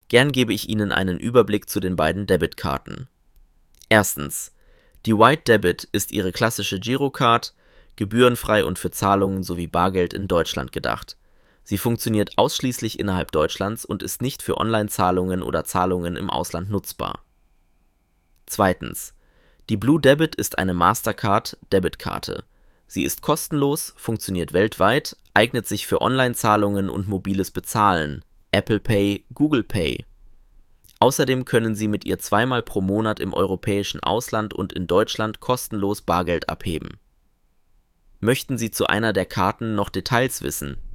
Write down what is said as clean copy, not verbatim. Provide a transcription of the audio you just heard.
Gern gebe ich Ihnen einen Überblick zu den beiden Debitkarten. Erstens. Die White Debit ist Ihre klassische Girocard, gebührenfrei und für Zahlungen sowie Bargeld in Deutschland gedacht. Sie funktioniert ausschließlich innerhalb Deutschlands und ist nicht für Online-Zahlungen oder Zahlungen im Ausland nutzbar. Zweitens. Die Blue Debit ist eine Mastercard-Debitkarte. Sie ist kostenlos, funktioniert weltweit, eignet sich für Online-Zahlungen und mobiles Bezahlen, Apple Pay, Google Pay. Außerdem können Sie mit ihr zweimal pro Monat im europäischen Ausland und in Deutschland kostenlos Bargeld abheben. Möchten Sie zu einer der Karten noch Details wissen?